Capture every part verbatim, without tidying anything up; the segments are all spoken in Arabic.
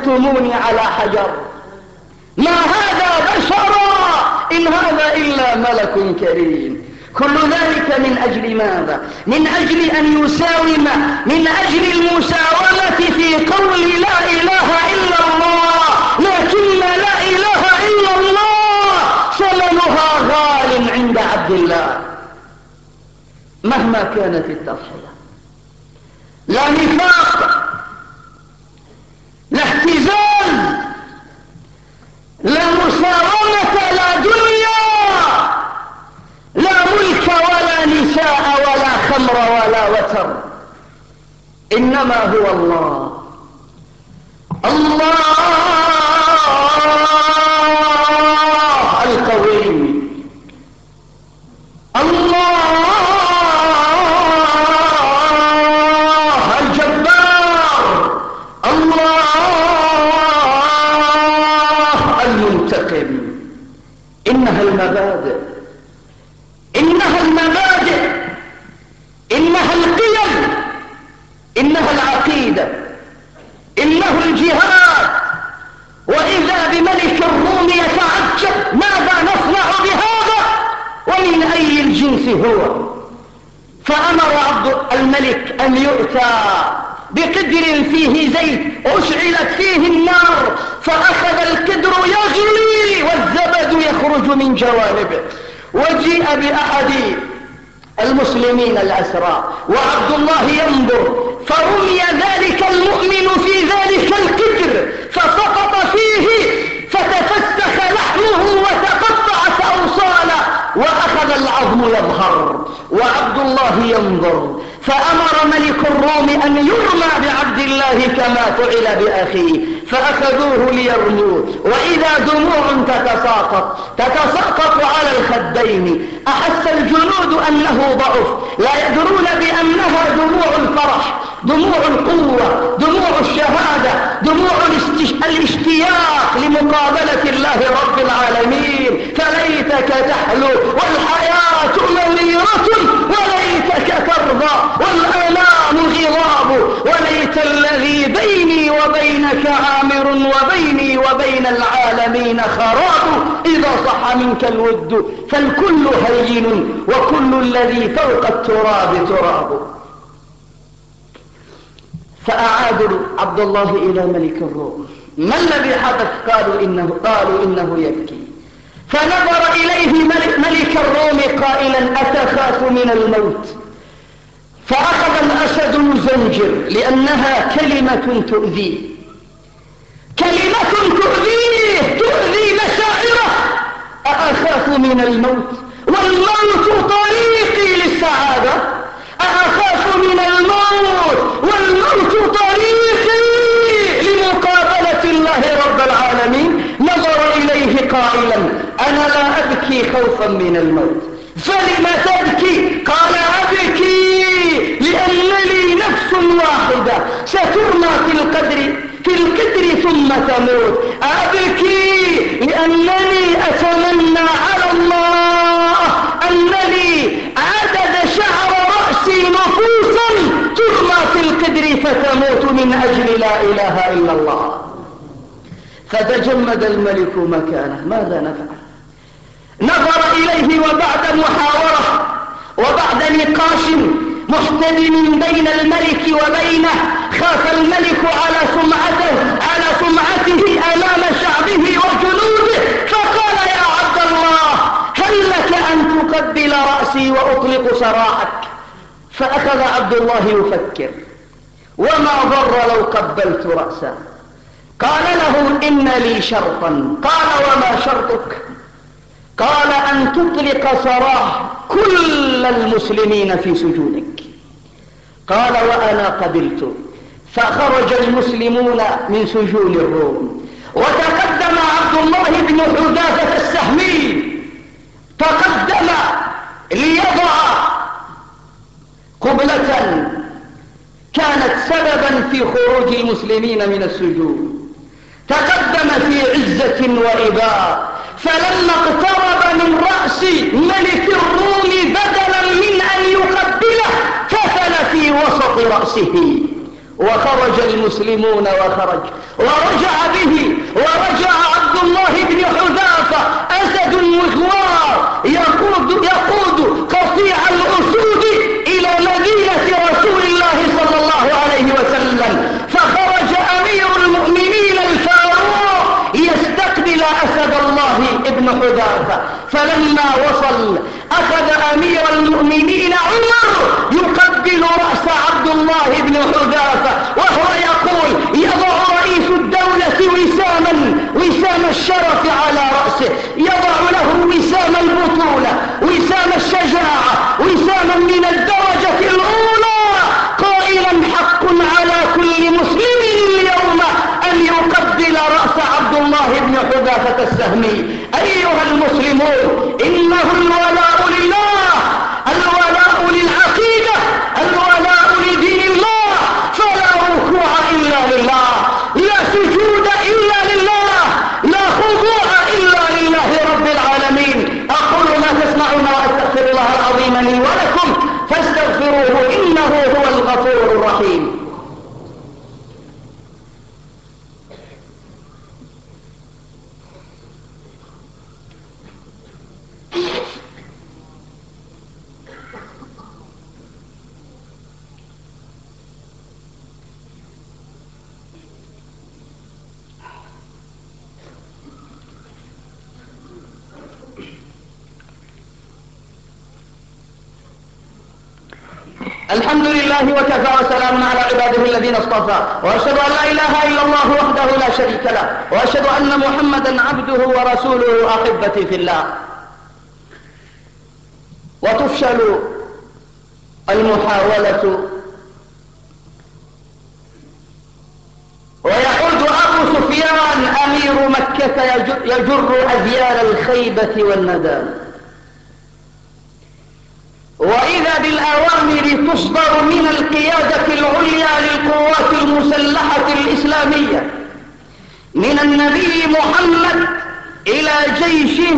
حملتموني على حجر، ما هذا بشرا إن هذا إلا ملك كريم. كل ذلك من أجل ماذا؟ من أجل أن يساوم، من أجل المساومة في قول لا إله إلا الله. لكن لا إله إلا الله ثمنها غال عند عبد الله مهما كانت التضحية. لا نفاق، لا اهتزاز، لا مساومة، لا دنيا، لا ملك ولا نساء ولا خمر ولا وتر، إنما هو الله. الله القوي، الله الجبار، الله المنتقم. إنها المبادئ، إنها المبادئ، إنها القيم، إنها العقيدة، إنه الجهاد. وإذا بملك الروم يتعجب ماذا نصنع بهذا ومن أي الجنس هو. فأمر عبد الملك أن يؤتى بقدر فيه زيت أشعلت فيه النار، فأخذ القدر يغلي والزبد يخرج من جوانبه. وجيء بأحد المسلمين الأسرى وعبد الله ينظر، فرمي ذلك المؤمن في ذلك القدر فسقط فيه فتفسخ لحمه وتقطعت أوصاله وأخذ العظم يظهر وعبد الله ينظر. فأمر ملك الروم أن يرمى بعبد الله كما فعل بأخيه، فأخذوه ليرموه وإذا دموع تتساقط تتساقط على الخدين. أحس الجنود أنه ضعف، لا يدرون بأنها دموع الفرح، دموع القوة، دموع الشهادة، دموع الاشتياق لمقابلة الله رب العالمين. فليتك تحلو والحياة منيرة، وليتك ترضى والآلام غضاب، وليت الذي بيني وبينك عامر وبيني وبين العالمين خراب. إذا صح منك الود فالكل هين وكل الذي فوق التراب تراب. فأعادوا عبد الله إلى ملك الروم. ما الذي حدث؟ قالوا إنه, قالوا إنه يبكي. فنظر إليه ملك الروم قائلا أتخاف من الموت؟ فأخذ الأسد يزنجر لأنها كلمة تؤذيه، كلمة تؤذيه، تؤذي مشاعره. أأخاف من الموت والموت طريقي للسعادة؟ أأخاف من الموت والموت طريقي لمقابلة الله رب العالمين؟ نظر إليه قائلا أنا لا أبكي خوفا من الموت. فلم تبكي؟ قال أبكي لأن لي نفس واحدة سترمى في القدر في القدر ثم تموت. أبكي لأنني أتمنى على الله أن لي عدد شعر رأسي نفوسا ترمى في القدر فتموت من أجل لا إله إلا الله. فتجمد الملك مكانه. ماذا نفعل؟ نظر إليه وبعد محاورة وبعد نقاش محتدم بين الملك وبينه خاف الملك على سمعته على سمعته أمام شعبه وجنوده، فقال يا عبد الله هل لك أن تقبل رأسي وأطلق سراحك؟ فأخذ عبد الله يفكر وما ضر لو قبلت رأسه. قال له إن لي شرطا. قال وما شرطك؟ قال أن تطلق سراح كل المسلمين في سجونك. قال وأنا قبلت. فخرج المسلمون من سجون الروم وتقدم عبد الله بن حذافة السهمي، تقدم ليضع قبلة كانت سببا في خروج المسلمين من السجون. تقدم في عزة وإباء، فلما اقترب من رأس ملك الروم بدلا من أن يقبله ففل في وسط رأسه وخرج المسلمون وخرج ورجع به ورجع عبد الله بن حذافة أسد مغوار يقود, يقود قطيع الأسود إلى مدينة رسول الله صلى الله عليه وسلم. فخرج أمير المؤمنين الفاروق يستقبل أسد الله بن حذافة. فلما وصل أخذ أمير المؤمنين عمر يقبل رأس عبد الله بن حذافة وهو يقول يضع رئيس الدولة وساما وسام الشرف على رأسه، يضع له وسام البطولة وسام الشجاعة وساما من الدرجة الأولى قائلا حق على كل مسلم اليوم أن يقبل رأس عبد الله بن حذافة السهمي. أيها المسلمون إنه الولاء لله، الولاء للعقيدة، الولاء لدين الله، فلا ركوع إلا لله، لا سجود إلا لله، لا خضوع إلا لله رب العالمين. أقول ما تسمعون وأستغفر الله العظيم لي ولكم فاستغفروه إنه هو الغفور الرحيم. الحمد لله وكفى وسلام على عباده الذين اصطفى، وأشهد أن لا إله إلا الله وحده لا شريك له، وأشهد أن محمدا عبده ورسوله. أحبتي في الله، وتفشل المحاولة ويعود أبو سفيان أمير مكة يجر أذيال الخيبة والندامة، وإذا بالأوامر تصدر من القيادة العليا للقوات المسلحة الإسلامية من النبي محمد إلى جيشه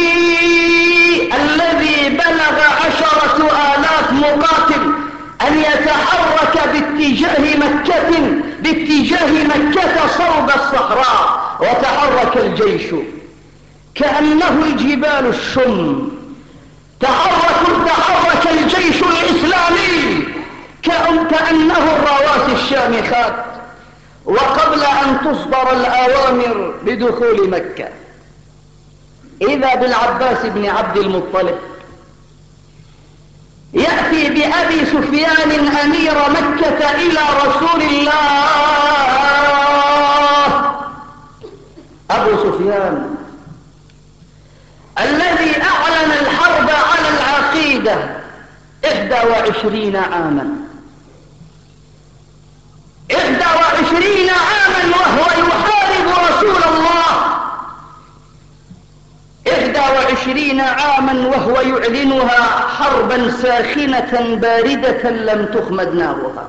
الذي بلغ عشرة آلاف مقاتل أن يتحرك باتجاه مكة باتجاه مكة صوب الصحراء. وتحرك الجيش كأنه الجبال الشم، تحرك تحرك الجيش الإسلامي كأنه الرواسي الشامخات. وقبل أن تصدر الأوامر بدخول مكة إذا بالعباس بن عبد المطلب يأتي بأبي سفيان أمير مكة إلى رسول الله. أبو سفيان الذي أعلن الحرب على العقيدة إحدى وعشرين عاما إحدى وعشرين عاما وهو يحارب رسول الله، إحدى وعشرين عاما وهو يعلنها حربا ساخنة باردة لم تخمد نارها.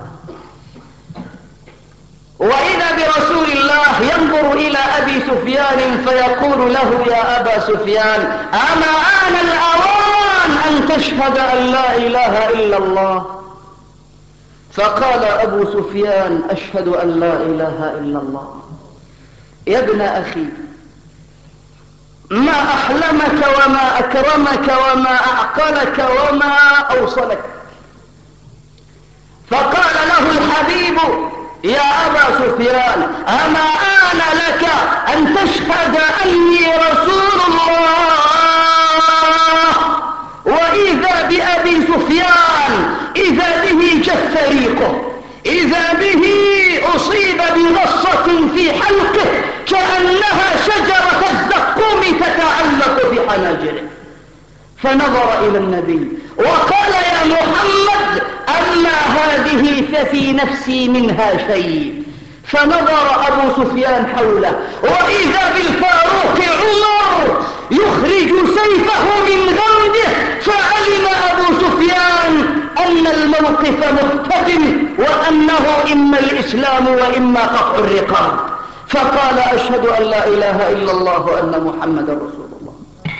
وإذا برسول الله ينظر إلى أبي سفيان فيقول له يا أبا سفيان أما آن الأوان أن تشهد أن لا إله إلا الله؟ فقال أبو سفيان أشهد أن لا إله إلا الله. يا ابن أخي ما أحلمك وما أكرمك وما أعقلك وما أوصلك. فقال له الحبيب يا أبا سفيان أما آن لك أن تشهد أني رسول الله؟ وإذا بأبي سفيان إذا به جف ريقه، إذا به أصيب بغصة في حلقه كأنها شجرة الزقوم تتعلق في حناجره. فنظر إلى النبي وقال يا محمد أما هذه ففي نفسي منها شيء. فنظر أبو سفيان حوله وإذا بالفاروق عمر يخرج سيفه من غمده. فعلم أبو سفيان أن الموقف محتدم وأنه إما الإسلام وإما قطع الرقاب. فقال أشهد أن لا إله إلا الله وأن محمد رسول الله.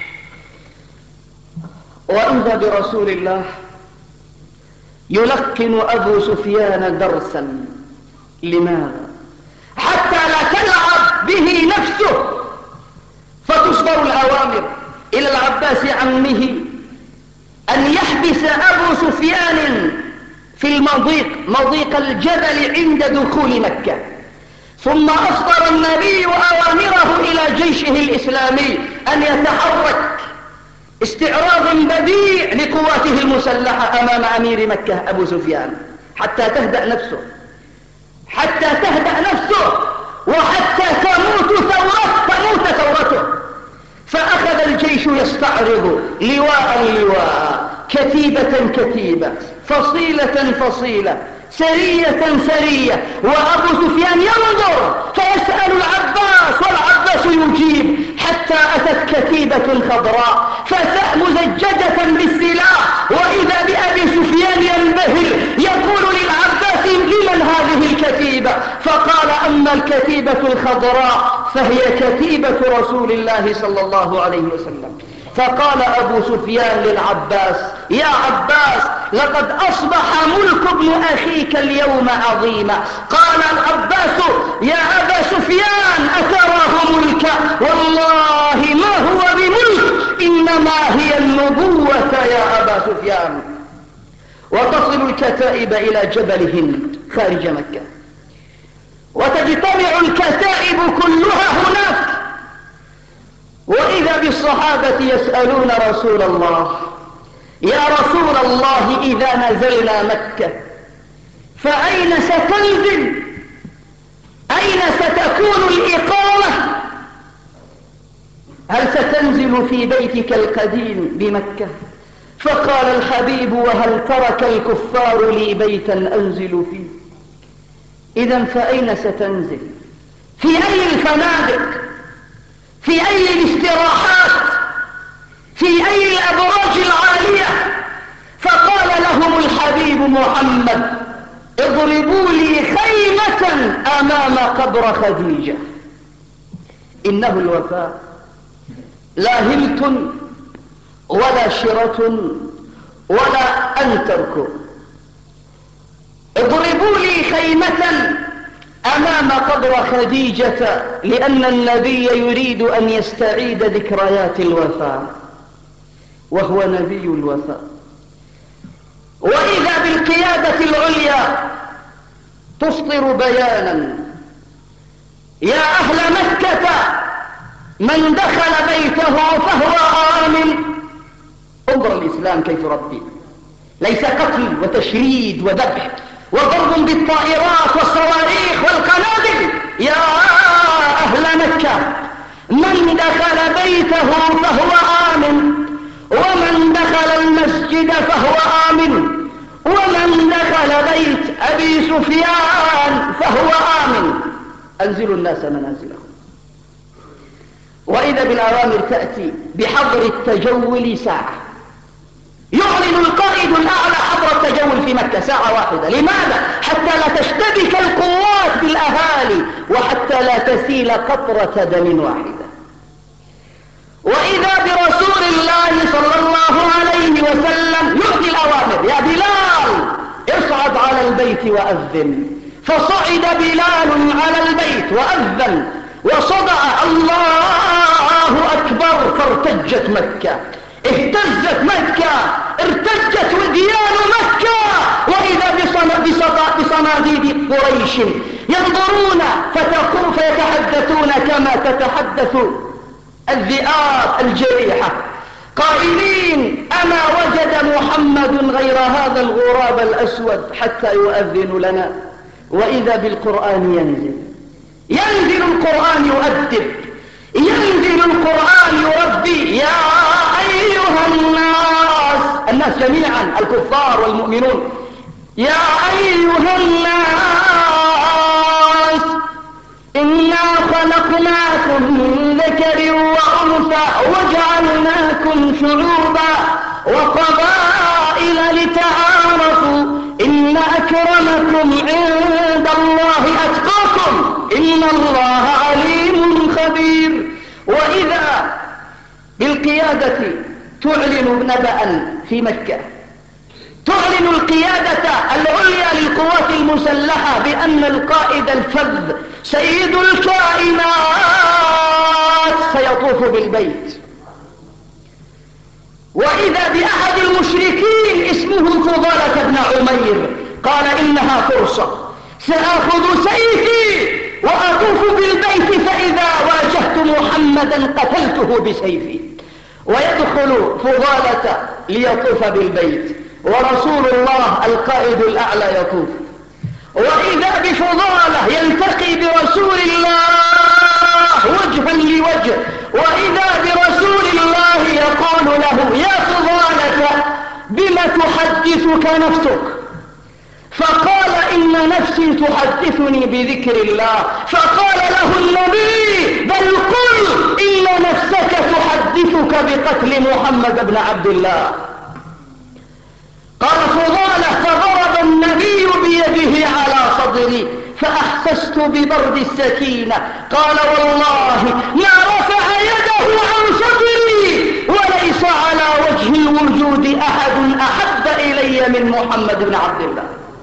وإذا برسول الله يلقن أبو سفيان درسا لماذا؟ حتى لا تلعب به نفسه فتصدر الأوامر إلى العباس عمه أن يحبس أبو سفيان في المضيق، مضيق الجبل عند دخول مكة. ثم أصدر النبي أوامره إلى جيشه الإسلامي أن يتحرك استعراض بديع لقواته المسلحة أمام أمير مكة أبو سفيان حتى تهدأ نفسه، حتى تهدأ نفسه وحتى تموت ثورته تموت ثورته. فأخذ الجيش يستعرض لواء لواء، كتيبة كتيبة، فصيلة فصيلة، سرية سرية، وأبو سفيان ينظر فيسأل العباس والعباس يجيب، حتى أتت كتيبة خضراء مزججة بالسلاح، وإذا بأبي سفيان ينبهر يقول للعباس لمن هذه الكتيبة؟ فقال أما الكتيبة الخضراء فهي كتيبة رسول الله صلى الله عليه وسلم. فقال أبو سفيان للعباس: يا عباس، لقد أصبح ملك ابن أخيك اليوم عظيما. قال العباس: يا أبا سفيان، أتراه ملكا؟ والله ما هو بملك، إنما هي النبوة يا أبا سفيان. وتصل الكتائب إلى جبل هند خارج مكة، وتجتمع الكتائب كلها هناك، وإذا بالصحابة يسألون رسول الله: يا رسول الله، إذا نزلنا مكة فأين ستنزل؟ أين ستكون الإقامة؟ هل ستنزل في بيتك القديم بمكة؟ فقال الحبيب: وهل ترك الكفار لي بيتا أنزل فيه؟ إذن فأين ستنزل؟ في أي الفنادق؟ في أي الاستراحات؟ في أي الأبراج العالية؟ فقال لهم الحبيب محمد: اضربوا لي خيمة أمام قبر خديجة. إنه الوفاء، لا هلت ولا شرة ولا أنترك. اضربوا لي خيمة أمام قبر خديجة، لأن النبي يريد أن يستعيد ذكريات الوفاء، وهو نبي الوفاء. وإذا بالقيادة العليا تصدر بيانا: يا أهل مكة، من دخل بيته فهو آمن. انظر الإسلام كيف ربي، ليس قتل وتشريد وذبح وضرب بالطائرات والصواريخ والقنابل. يا أهل مكة، من دخل بيته فهو آمن، ومن دخل المسجد فهو آمن، ومن دخل بيت أبي سفيان فهو آمن. أنزلوا الناس منازلهم. وإذا بالأوامر تأتي بحظر التجول ساعة. يعلن القائد الأعلى حظر التجول في مكة ساعة واحدة. لماذا؟ حتى لا تشتبك القوات بالأهالي، وحتى لا تسيل قطرة دم واحدة. وإذا برسول الله صلى الله عليه وسلم يعطي الأوامر: يا بلال، اصعد على البيت وأذن. فصعد بلال على البيت وأذن وصدع: الله أكبر. فارتجت مكة، اهتزت مكة، ارتجت وديان مكة. وإذا بصناديد قريش ينظرون فتقوم فيتحدثون كما تتحدث الذئاب الجريحة، قائلين: أما وجد محمد غير هذا الغراب الأسود حتى يؤذن لنا؟ وإذا بالقرآن ينزل ينزل القرآن يؤدب، ينزل القرآن يربي. يا أيها الناس، الناس جميعا، الكفار والمؤمنون: يا أيها الناس، إنا خلقناكم من ذكر وأنثى وجعلناكم شعوبا وقبائل لتعارفوا، إن أكرمكم عند الله أتقاكم، إن الله عليم خبير. وإذا بالقيادة تعلن نبأ في مكة، تعلن القيادة العليا للقوات المسلحة بأن القائد الفذ سيد الكائنات سيطوف بالبيت، وإذا بأحد المشركين اسمه فضالة بن عمير قال إنها فرصة، سأخذ سيفي وأطوف بالبيت فإذا واجهت محمدا قتلته بسيفي. ويدخل فضالة ليطوف بالبيت ورسول الله القائد الأعلى يطوف، وإذا بفضالة يلتقي برسول الله وجها لوجه، وإذا برسول الله يقول له يا فضالة بما تحدثك نفسك؟ فقال إن نفسي تحدثني بذكر الله. فقال له النبي بل قل إن نفسك تحدثك بقتل محمد بن عبد الله. قال فضالة فضرب النبي بيده على صدري فأحسست ببرد السكينة. قال والله ما رفع يده عن صدري وليس على وجه الوجود أحد أحب إلي من محمد بن عبد الله.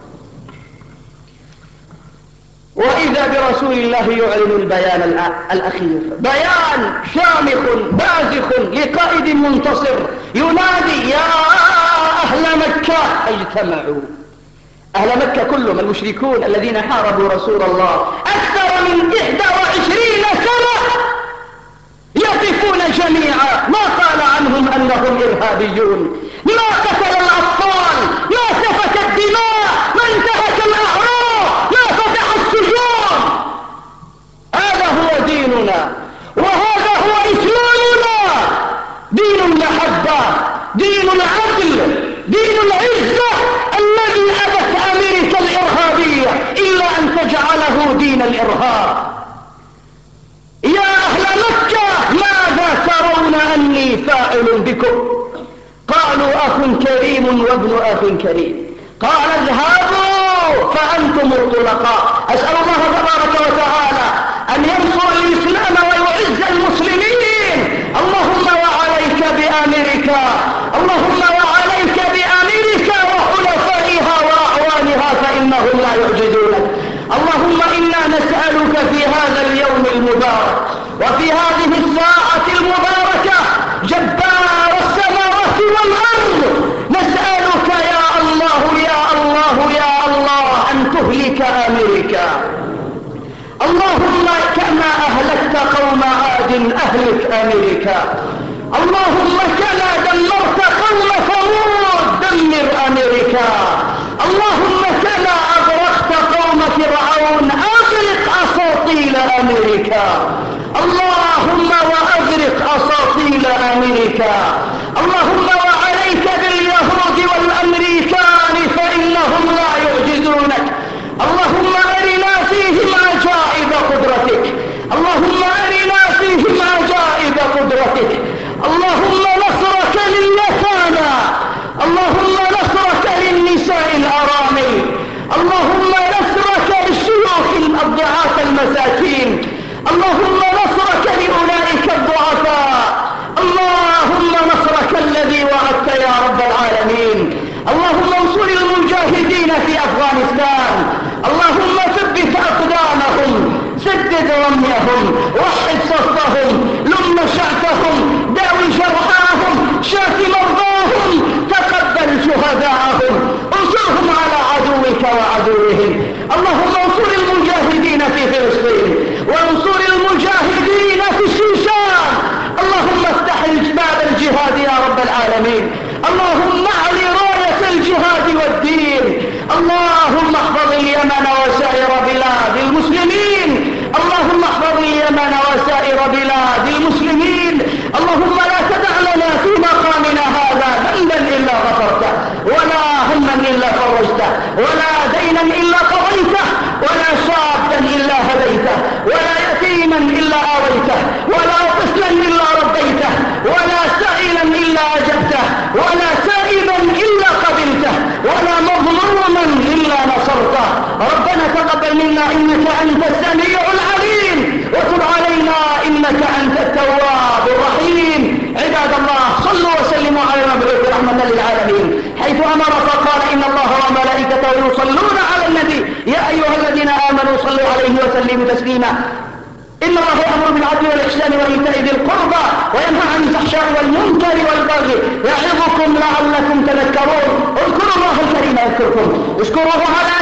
وإذا برسول الله يعلن البيان الأخير، بيان شامخ بازخ لقائد منتصر ينادي يا أهل مكة اجتمعوا. أهل مكة كلهم المشركون الذين حاربوا رسول الله أكثر من إحدى وعشرين سنة يقفون جميعا، ما قال عنهم أنهم إرهابيون، ما قتل الأطفال، ما سفك الدماء، ما انتهك الأعراض، ما فتح السجون. هذا هو ديننا وهذا هو إسلامنا، دين المحبة، دين العدل، دين العزة، الذي أبت أمريكا الإرهابية إلا أن تجعله دين الإرهاب. يا أهل مكة ماذا ترون أني فاعل بكم؟ قالوا أخ كريم وابن أخ كريم. قال اذهبوا فأنتم الطلقاء. أسأل الله تبارك وتعالى أن ينصر الإسلام ويعز المسلمين. اللهم وعليك بأمريكا، اللهم وعليك بأمريكا وحلفائها وأعوانها فإنهم لا يعجزونك. اللهم إنا نسألك في هذا اليوم المبارك وفي هذه الساعة المباركة جبار السماوات والأرض، نسألك يا الله يا الله يا الله أن تهلك أمريكا. اللهم كما أهلكت قوم عاد أهلك أمريكا. اللهم كما دمرت قوم ثمود دمر أمريكا. اللهم كما أغرقت قوم فرعون أغرق أساطيل أمريكا. اللهم وأغرق أساطيل أمريكا. اللهم وعليك باليهود والأمريكان فإنهم لا يعجزونك. اللهم أرنا فيهم عجائب قدرتك، اللهم أرنا فيهم عجائب قدرتك. اللهم نصرك لليتامى، اللهم نصرك للنساء الأرامل، اللهم نصرك للشيوخ الضعاف المساكين، اللهم نصرك لأولئك الضعفاء، اللهم نصرك الذي وعدت يا رب العالمين. اللهم انصر المجاهدين في أفغانستان، اللهم ثبت أقدامهم، سدد رميهم، وحد صفهم، لم شعثهم، داوي جرحاهم، شاف مرضاهم، تقبل شهداءهم، انصرهم على عدوك وعدوهم. اللهم انصر المجاهدين في فلسطين وانصر المجاهدين في الشيشان. اللهم افتح باب الجهاد يا رب العالمين. اللهم اعل راية الجهاد والدين. اللهم احفظ اليمن وسائر بلاد المسلمين. اللهم احفظ اليمن وسائر بلاد المسلمين. اللهم لا تدع لنا في مقامنا هذا ذنبا إلا غفرته، ولا هما إلا فرجته، ولا دينا إلا قضيته، ولا شابا إلا هديته، ولا يتيما إلا آويته، ولا طفلا إلا ربيته، ولا سائلا إلا أجبته، ولا سائبا إلا قبلته، ولا مظلوما إلا نصرته. ربنا تقبل منا إنك أنت السميع العليم، وتب علينا إنك أنت التواب الرحيم. عباد الله صلوا وسلموا على المبعوث رحمة للعالمين، حيث أمر فقال إن الله وملائكته يصلون على النبي يا أيها الذين آمنوا صلوا عليه وسلموا تسليما. إن الله يأمر بالعدل والإحسان وإيتاء ذي القربى وينهى عن الفحشاء والمنكر والبغي يعظكم لعلكم تذكرون. اذكروا الله الكريم يذكركم، اشكروه على